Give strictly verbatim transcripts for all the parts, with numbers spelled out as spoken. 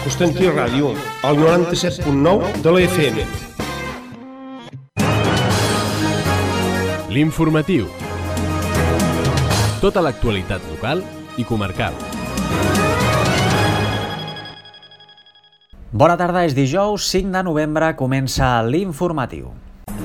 Constantí Ràdio, al noranta-set punt nou de la F M. L'informatiu. Tota l'actualitat local i comarcal. Bona tarda, és dijous cinc de novembre, comença l'informatiu.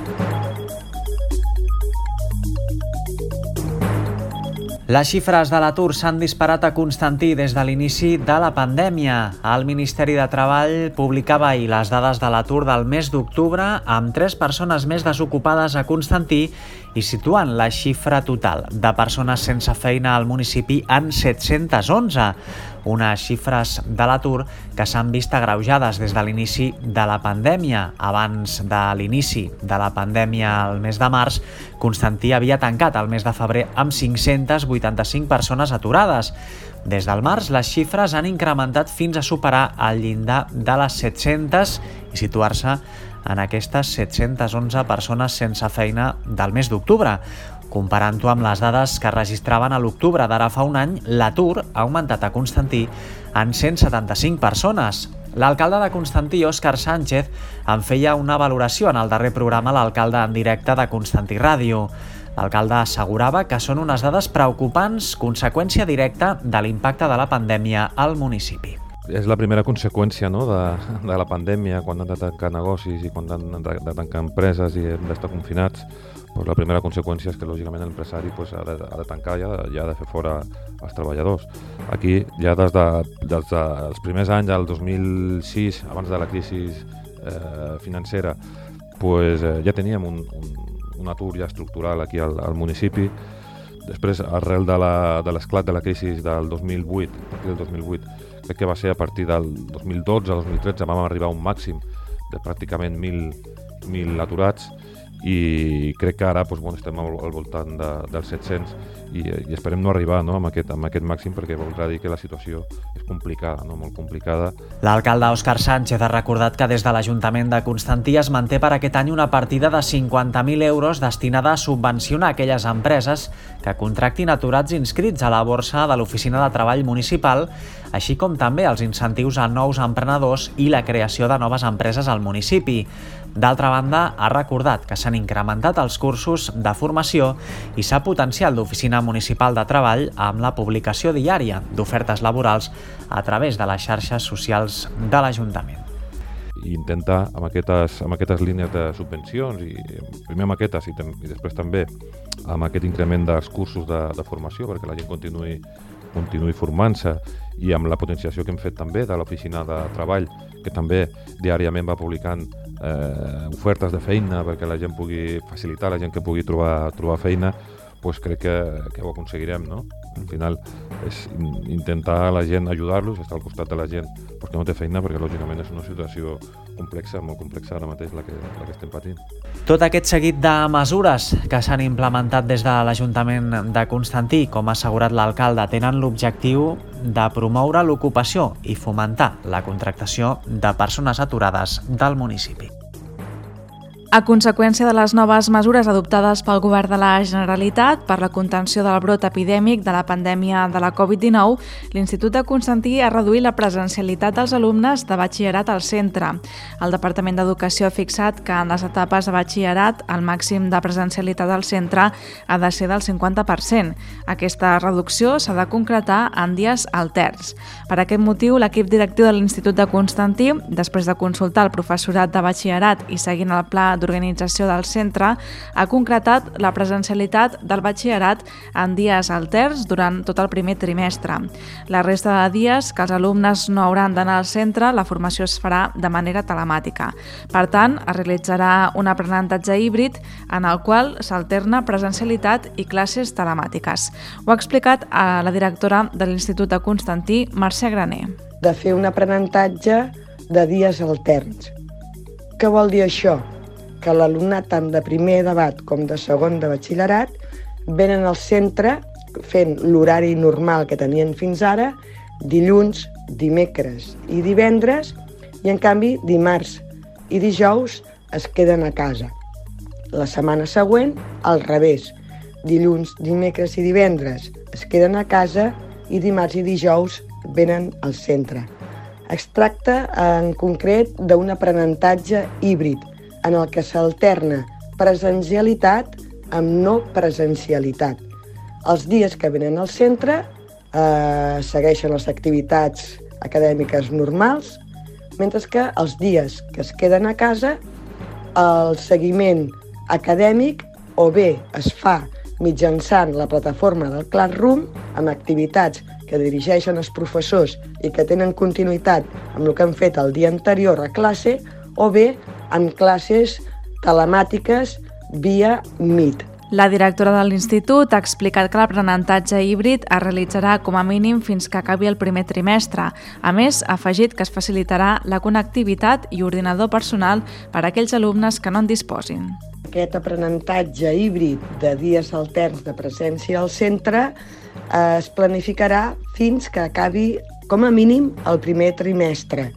Les xifres de l'atur s'han disparat a Constantí des de l'inici de la pandèmia. El Ministeri de Treball publicava ahir les dades de l'atur del mes d'octubre amb tres persones més desocupades a Constantí i situant la xifra total de persones sense feina al municipi en set-cents onze, unes xifres de l'atur que s'han vist agreujades des de l'inici de la pandèmia. Abans de l'inici de la pandèmia al mes de març, Constantí havia tancat el mes de febrer amb cinc-cents vuitanta-cinc persones aturades. Des del març, les xifres han incrementat fins a superar el llindar de les set-cents i situar-se en aquestes set-cents onze persones sense feina del mes d'octubre. Comparant-ho amb les dades que registraven a l'octubre d'ara fa un any, l'atur ha augmentat a Constantí en cent setanta-cinc persones. L'alcalde de Constantí, Òscar Sánchez, en feia una valoració en el darrer programa L'Alcalde en directe de Constantí Ràdio. L'alcalde assegurava que són unes dades preocupants, conseqüència directa de l'impacte de la pandèmia al municipi. És la primera conseqüència, no?, de, de la pandèmia, quan han de tancar negocis i quan han de, de tancar empreses i hem d'estar confinats. Pues la primera conseqüència és que, lògicament, l'empresari pues, ha, de, ha de tancar i ha, de, ja ha de fer fora els treballadors. Aquí, ja des, de, des dels primers anys, del dos mil sis, abans de la crisi eh, financera, pues, eh, ja teníem un, un, un atur ja estructural aquí al, al municipi. Després, arrel de l'esclat de, de la crisi del dos mil vuit, a partir del dos mil vuit, crec que va ser a partir del dos mil dotze dos mil tretze, vam arribar a un màxim de pràcticament mil aturats, i crec que ara doncs, bueno, estem al, al voltant de, dels set-cents i, i esperem no arribar, no, amb, aquest, amb aquest màxim, perquè voldrà dir que la situació és complicada, no? Molt complicada. L'alcalde Òscar Sánchez ha recordat que des de l'Ajuntament de Constantí es manté per aquest any una partida de cinquanta mil euros destinada a subvencionar aquelles empreses que contractin aturats inscrits a la borsa de l'Oficina de Treball Municipal, així com també els incentius a nous emprenedors i la creació de noves empreses al municipi. D'altra banda, ha recordat que s'han incrementat els cursos de formació i s'ha potenciat l'Oficina Municipal de Treball amb la publicació diària d'ofertes laborals a través de les xarxes socials de l'Ajuntament. I intentar, amb aquestes, amb aquestes línies de subvencions, i primer amb aquestes i, i després també amb aquest increment dels cursos de, de formació perquè la gent continuï, continuï formant-se, i amb la potenciació que hem fet també de l'Oficina de Treball, que també diàriament va publicant eh, ofertes de feina perquè la gent pugui facilitar, la gent que pugui trobar, trobar feina, doncs crec que, que ho aconseguirem, no? Al final és intentar la gent, ajudar-los, estar al costat de la gent perquè no té feina, perquè lògicament és una situació complexa, molt complexa ara mateix la que, la que estem patint. Tot aquest seguit de mesures que s'han implementat des de l'Ajuntament de Constantí, com ha assegurat l'alcalde, tenen l'objectiu de promoure l'ocupació i fomentar la contractació de persones aturades del municipi. A conseqüència de les noves mesures adoptades pel Govern de la Generalitat per la contenció del brot epidèmic de la pandèmia de la covid dinou, l'Institut de Constantí ha reduït la presencialitat dels alumnes de batxillerat al centre. El Departament d'Educació ha fixat que en les etapes de batxillerat el màxim de presencialitat al centre ha de ser del cinquanta per cent. Aquesta reducció s'ha de concretar en dies alterns. Per aquest motiu, l'equip directiu de l'Institut de Constantí, després de consultar el professorat de batxillerat i seguint el pla d'organització del centre, ha concretat la presencialitat del batxillerat en dies alterns durant tot el primer trimestre. La resta de dies que els alumnes no hauran d'anar al centre, la formació es farà de manera telemàtica. Per tant, es realitzarà un aprenentatge híbrid en el qual s'alterna presencialitat i classes telemàtiques. Ho ha explicat a la directora de l'Institut de Constantí, Mercè Graner. De fer un aprenentatge de dies alterns. Què vol dir això? Que l'alumnat tant de primer debat com de segon de batxillerat venen al centre fent l'horari normal que tenien fins ara, dilluns, dimecres i divendres, i en canvi dimarts i dijous es queden a casa. La setmana següent, al revés, dilluns, dimecres i divendres es queden a casa i dimarts i dijous venen al centre. Es tracta en concret d'un aprenentatge híbrid en el que s'alterna presencialitat amb no presencialitat. Els dies que venen al centre eh, segueixen les activitats acadèmiques normals, mentre que els dies que es queden a casa el seguiment acadèmic o bé es fa mitjançant la plataforma del Classroom amb activitats que dirigeixen els professors i que tenen continuïtat amb el que han fet el dia anterior a classe, o bé en classes telemàtiques via Meet. La directora de l'Institut ha explicat que l'aprenentatge híbrid es realitzarà com a mínim fins que acabi el primer trimestre. A més, ha afegit que es facilitarà la connectivitat i ordinador personal per a aquells alumnes que no en disposin. Aquest aprenentatge híbrid de dies alterns de presència al centre es planificarà fins que acabi com a mínim el primer trimestre.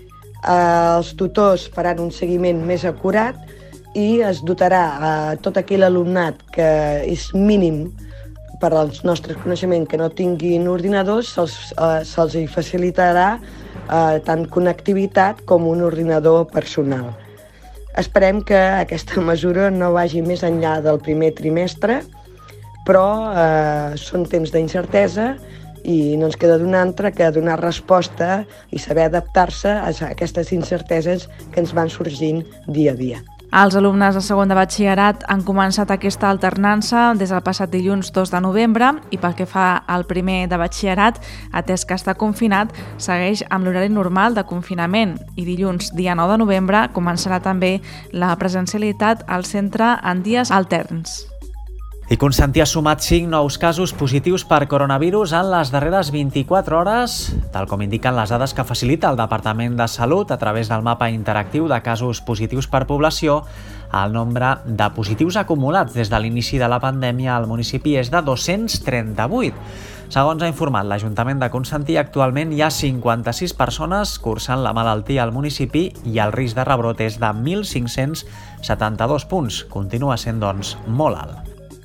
Els tutors faran un seguiment més acurat i es dotarà a tot aquell alumnat que és mínim per als nostres coneixements que no tinguin ordinadors, se'ls eh, se'ls hi facilitarà eh, tant connectivitat com un ordinador personal. Esperem que aquesta mesura no vagi més enllà del primer trimestre, però eh, són temps d'incertesa i no ens queda d'un altre que donar resposta i saber adaptar-se a aquestes incerteses que ens van sorgint dia a dia. Els alumnes de segon de batxillerat han començat aquesta alternança des del passat dilluns dos de novembre i pel que fa al primer de batxillerat, atès que està confinat, segueix amb l'horari normal de confinament i dilluns, dia nou de novembre, començarà també la presencialitat al centre en dies alterns. I Constantí ha sumat cinc nous casos positius per coronavirus en les darreres vint-i-quatre hores, tal com indiquen les dades que facilita el Departament de Salut a través del mapa interactiu de casos positius per població. El nombre de positius acumulats des de l'inici de la pandèmia al municipi és de dos-cents trenta-vuit. Segons ha informat l'Ajuntament de Constantí, actualment hi ha cinquanta-sis persones cursant la malaltia al municipi i el risc de rebrot és de mil cinc-cents setanta-dos punts. Continua sent, doncs, molt alt.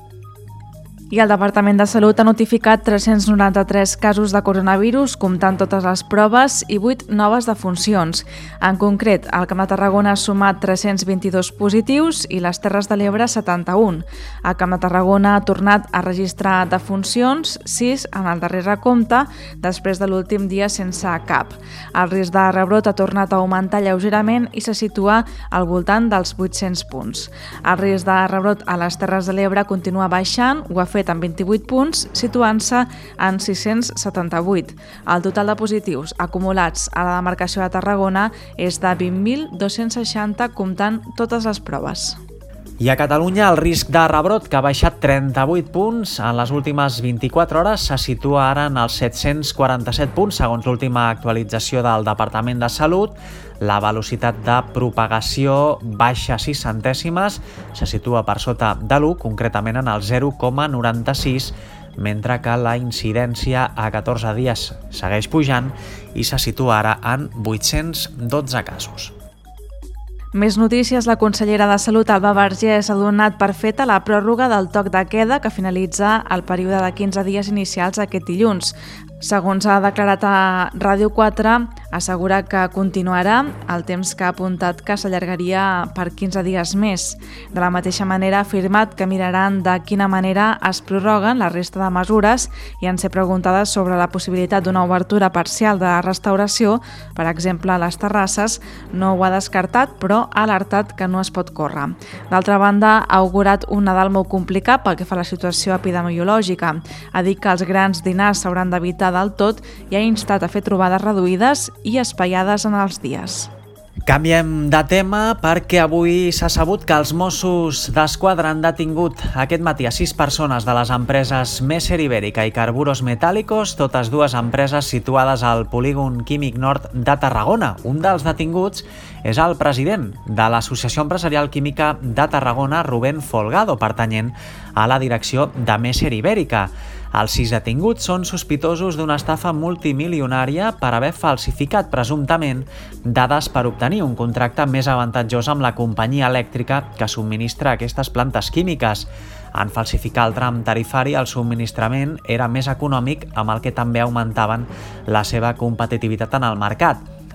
I el Departament de Salut ha notificat tres-cents noranta-tres casos de coronavirus, comptant totes les proves, i vuit noves defuncions. En concret, el Camp de Tarragona ha sumat tres-cents vint-i-dos positius i les Terres de l'Ebre setanta-un. El Camp de Tarragona ha tornat a registrar defuncions, sis en el darrer recompte, després de l'últim dia sense cap. El risc de rebrot ha tornat a augmentar lleugerament i se situa al voltant dels vuit-cents punts. El risc de rebrot a les Terres de l'Ebre continua baixant, ho ha fet amb vint-i-vuit punts, situant-se en sis-cents setanta-vuit. El total de positius acumulats a la demarcació de Tarragona és de vint mil dos-cents seixanta, comptant totes les proves. I a Catalunya el risc de rebrot, que ha baixat trenta-vuit punts en les últimes vint-i-quatre hores, se situa ara en els set-cents quaranta-set punts, segons l'última actualització del Departament de Salut. La velocitat de propagació baixa sis centèsimes, se situa per sota de l'u, concretament en el zero coma noranta-sis, mentre que la incidència a catorze dies segueix pujant i se situa ara en vuit-cents dotze casos. Més notícies. La consellera de Salut, Alba Vergés, ha donat per feta la pròrroga del toc de queda que finalitza el període de quinze dies inicials aquest dilluns. Segons ha declarat a Ràdio quatre, assegura que continuarà el temps que ha apuntat que s'allargaria per quinze dies més. De la mateixa manera ha afirmat que miraran de quina manera es prorroguen la resta de mesures i en ser preguntades sobre la possibilitat d'una obertura parcial de la restauració, per exemple a les terrasses, no ho ha descartat, però ha alertat que no es pot córrer. D'altra banda, ha augurat un Nadal molt complicat pel que fa a la situació epidemiològica. Ha dit que els grans dinars s'hauran d'evitar del tot i ha instat a fer trobades reduïdes i espaiades en els dies. Canviem de tema perquè avui s'ha sabut que els Mossos d'Esquadra han detingut aquest matí a sis persones de les empreses Messer Ibérica i Carburos Metálicos, totes dues empreses situades al polígon químic nord de Tarragona. Un dels detinguts és el president de l'Associació Empresarial Química de Tarragona, Rubén Folgado, pertanyent a la direcció de Messer Ibérica. Els sis detinguts són sospitosos d'una estafa multimilionària per haver falsificat presumptament dades per obtenir un contracte més avantatjós amb la companyia elèctrica que subministra aquestes plantes químiques. En falsificar el tram tarifari, el subministrament era més econòmic, amb el que també augmentaven la seva competitivitat en el mercat.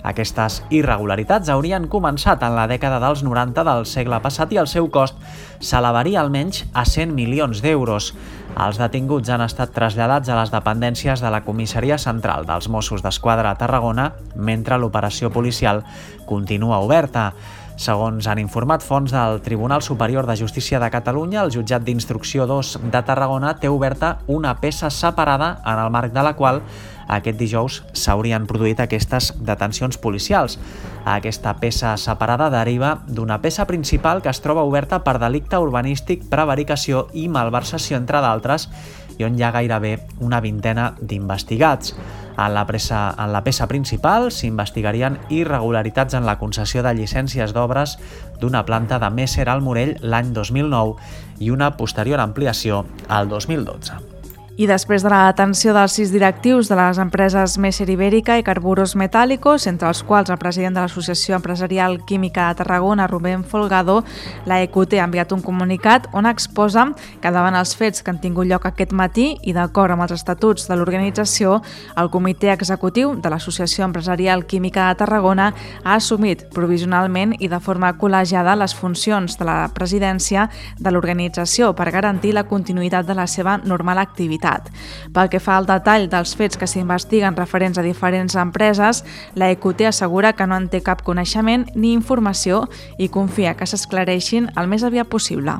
Aquestes irregularitats haurien començat en la dècada dels noranta del segle passat i el seu cost s'elevaria almenys a cent milions d'euros. Els detinguts han estat traslladats a les dependències de la Comissaria Central dels Mossos d'Esquadra a Tarragona, mentre l'operació policial continua oberta. Segons han informat fonts del Tribunal Superior de Justícia de Catalunya, el jutjat d'instrucció dos de Tarragona té oberta una peça separada en el marc de la qual aquest dijous s'haurien produït aquestes detencions policials. Aquesta peça separada deriva d'una peça principal que es troba oberta per delicte urbanístic, prevaricació i malversació, entre d'altres, i on hi ha gairebé una vintena d'investigats. En la, pressa, en la peça principal s'investigarien irregularitats en la concessió de llicències d'obres d'una planta de Messer al Morell l'any dos mil nou i una posterior ampliació al dos mil dotze. I després de la detenció dels sis directius de les empreses Messer Ibérica i Carburos Metálicos, entre els quals el president de l'Associació Empresarial Química de Tarragona, Rubén Folgado, la E Q T ha enviat un comunicat on exposa que davant els fets que han tingut lloc aquest matí i d'acord amb els estatuts de l'organització, el Comitè Executiu de l'Associació Empresarial Química de Tarragona ha assumit provisionalment i de forma col·legiada les funcions de la presidència de l'organització per garantir la continuïtat de la seva normal activitat. Pel que fa al detall dels fets que s'investiguen referents a diferents empreses, la E Q T assegura que no en té cap coneixement ni informació i confia que s'esclareixin el més aviat possible.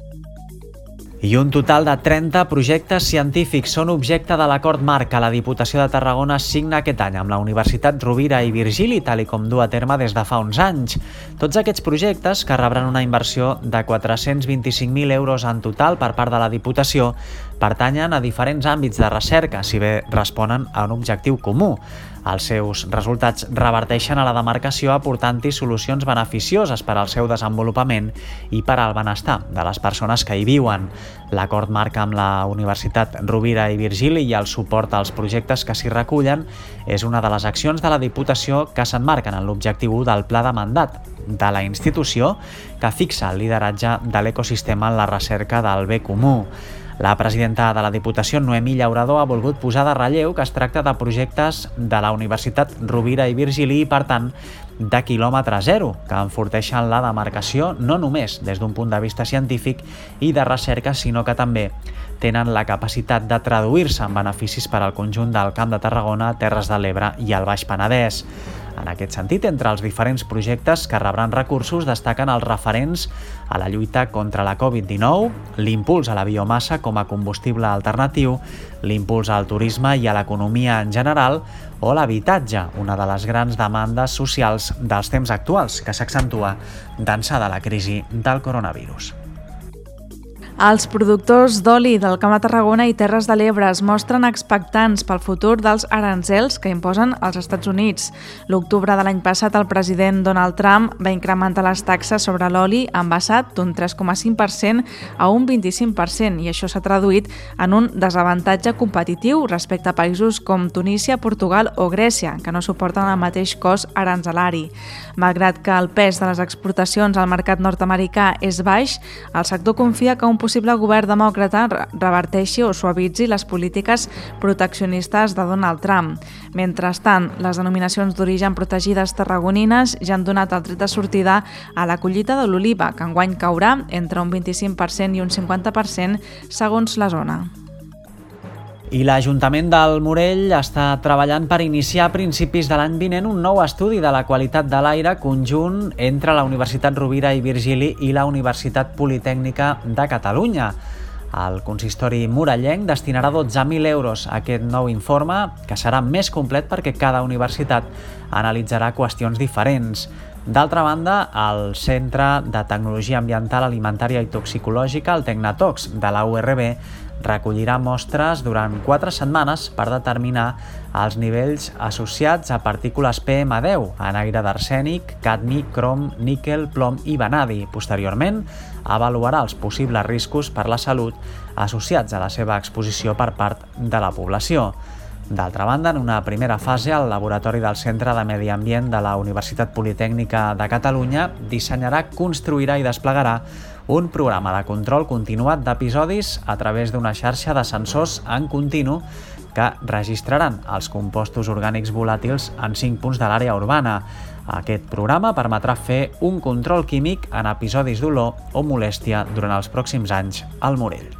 I un total de trenta projectes científics són objecte de l'acord marc que la Diputació de Tarragona signa aquest any amb la Universitat Rovira i Virgili, tal i com du a terme des de fa uns anys. Tots aquests projectes, que rebran una inversió de quatre-cents vint-i-cinc mil euros en total per part de la Diputació, pertanyen a diferents àmbits de recerca, si bé responen a un objectiu comú. Els seus resultats reverteixen a la demarcació aportant-hi solucions beneficioses per al seu desenvolupament i per al benestar de les persones que hi viuen. L'acord marc amb la Universitat Rovira i Virgili i el suport als projectes que s'hi recullen és una de les accions de la Diputació que s'emmarquen en l'objectiu del pla de mandat de la institució que fixa el lideratge de l'ecosistema en la recerca del bé comú. La presidenta de la Diputació, Noemí Llaurador, ha volgut posar de relleu que es tracta de projectes de la Universitat Rovira i Virgili i, per tant, de quilòmetre zero, que enforteixen la demarcació no només des d'un punt de vista científic i de recerca, sinó que també tenen la capacitat de traduir-se en beneficis per al conjunt del Camp de Tarragona, Terres de l'Ebre i el Baix Penedès. En aquest sentit, entre els diferents projectes que rebran recursos destaquen els referents a la lluita contra la covid dinou, l'impuls a la biomassa com a combustible alternatiu, l'impuls al turisme i a l'economia en general o l'habitatge, una de les grans demandes socials dels temps actuals que s'accentua d'ençà de la crisi del coronavirus. Els productors d'oli del Camp de Tarragona i Terres de l'Ebre es mostren expectants pel futur dels aranzels que imposen els Estats Units. L'octubre de l'any passat, el president Donald Trump va incrementar les taxes sobre l'oli envasat d'un tres coma cinc per cent a un vint-i-cinc per cent i això s'ha traduït en un desavantatge competitiu respecte a països com Tunísia, Portugal o Grècia, que no suporten el mateix cost aranzelari. Malgrat que el pes de les exportacions al mercat nord-americà és baix, el sector confia que un possible govern demòcrata reverteixi o suavitzi les polítiques proteccionistes de Donald Trump. Mentrestant, les denominacions d'origen protegides tarragonines ja han donat el tret de sortida a la collita de l'oliva, que enguany caurà entre un vint-i-cinc per cent i un cinquanta per cent segons la zona. I l'Ajuntament del Morell està treballant per iniciar a principis de l'any vinent un nou estudi de la qualitat de l'aire conjunt entre la Universitat Rovira i Virgili i la Universitat Politècnica de Catalunya. El consistori morellenc destinarà dotze mil euros a aquest nou informe, que serà més complet perquè cada universitat analitzarà qüestions diferents. D'altra banda, el Centre de Tecnologia Ambiental, Alimentària i Toxicològica, el Tecnatox de la U R B, recollirà mostres durant quatre setmanes per determinar els nivells associats a partícules P M deu, en aire d'arsènic, cadmi, crom, níquel, plom i vanadi. Posteriorment, avaluarà els possibles riscos per la salut associats a la seva exposició per part de la població. D'altra banda, en una primera fase, el laboratori del Centre de Medi Ambient de la Universitat Politècnica de Catalunya dissenyarà, construirà i desplegarà un programa de control continuat d'episodis a través d'una xarxa de sensors en continu que registraran els compostos orgànics volàtils en cinc punts de l'àrea urbana. Aquest programa permetrà fer un control químic en episodis d'olor o molèstia durant els pròxims anys al Morell.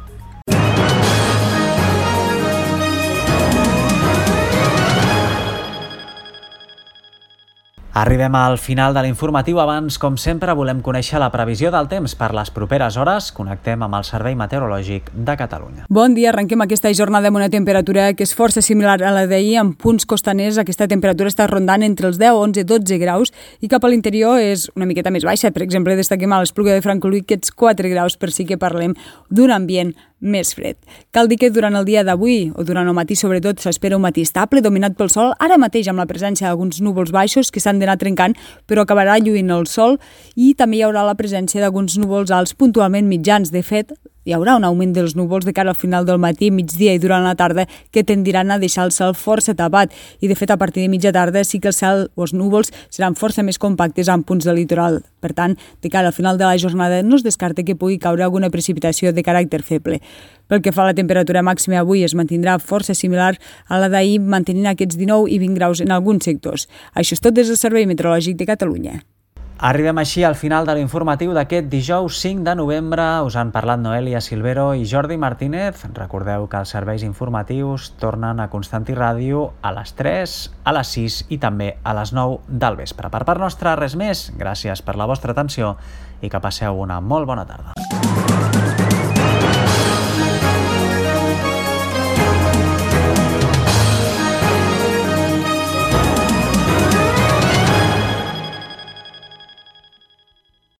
Arribem al final de l'informatiu. Abans, com sempre, volem conèixer la previsió del temps per les properes hores. Connectem amb el Servei Meteorològic de Catalunya. Bon dia, arrenquem aquesta jornada amb una temperatura que és força similar a la d'ahir. En punts costaners aquesta temperatura està rondant entre els deu, onze, dotze graus i cap a l'interior és una miqueta més baixa. Per exemple, destaquem a l'Espluga de Francolí aquests quatre graus, per si que parlem d'un ambient més fred. Cal dir que durant el dia d'avui, o durant el matí sobretot, s'espera un matí estable, dominat pel sol, ara mateix amb la presència d'alguns núvols baixos que s'han d'anar trencant, però acabarà lluint el sol, i també hi haurà la presència d'alguns núvols alts puntualment mitjans. De fet, hi haurà un augment dels núvols de cara al final del matí, migdia i durant la tarda, que tendiran a deixar el cel força tapat. I, de fet, a partir de mitja tarda sí que el cel o els núvols seran força més compactes en punts del litoral. Per tant, de cara al final de la jornada no es descarta que pugui caure alguna precipitació de caràcter feble. Pel que fa a la temperatura màxima, avui es mantindrà força similar a la d'ahir, mantenint aquests dinou i vint graus en alguns sectors. Això és tot des del Servei Meteorològic de Catalunya. Arribem així al final de l'informatiu d'aquest dijous cinc de novembre. Us han parlat Noelia Silvero i Jordi Martínez. Recordeu que els serveis informatius tornen a Constantí Ràdio a les tres, a les sis i també a les nou del vespre. Per part nostra, res més. Gràcies per la vostra atenció i que passeu una molt bona tarda.